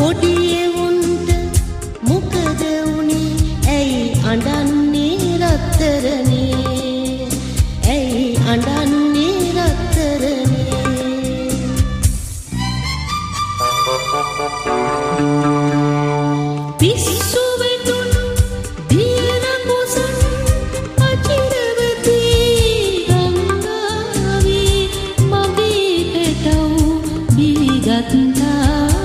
පොඩි එවුන්ට මොකද උනේ ඇයි අඬන්නේ රත්තරනේ ඇයි අඬන්නේ රත්තරනේ පිස්සු වෙතුණු දියන කුසන් අචිරවතී ගංගාවේ මගේ පෙටව් බිගත්තා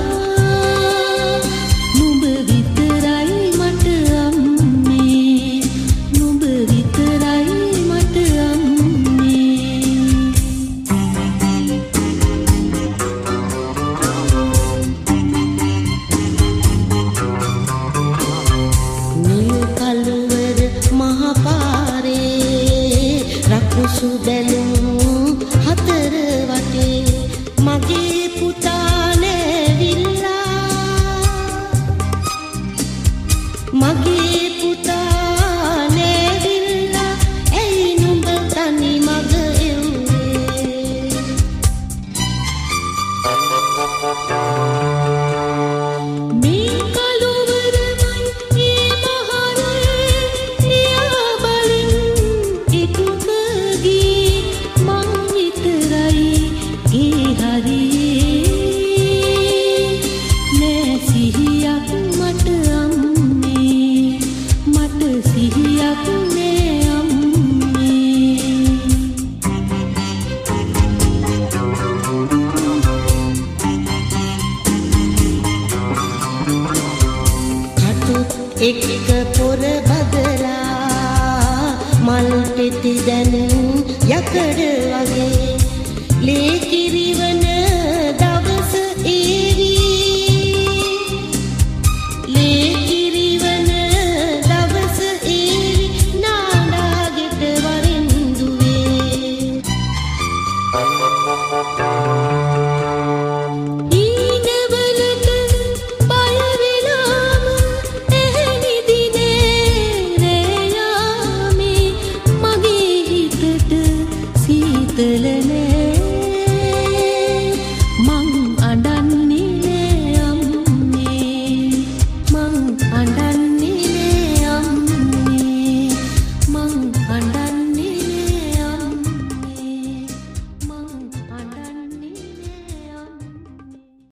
නුඹ විතරයි මට අම්මේ නුඹ විතරයි මට අම්මේ නිල් කළුවර මහ පාරේ රකුසු බැලුම් හතර වටේ මගේ පුතා නැවිලා මගේ පුතා නැවිලා ඇයි නුඹ තනි මග එව්වේ මේ කළුවරමයි ඒ මහරේ ලියා බලෙන් එතුක ගී මං විතරයි ගේ හරියේ නෑ සිහියක් මට අම්මේ මට සිහියක් නෑ අම්මේ කටුත් එක්ක පොර බදලා මල් පෙති දැන් යකඩ වගේ ලේ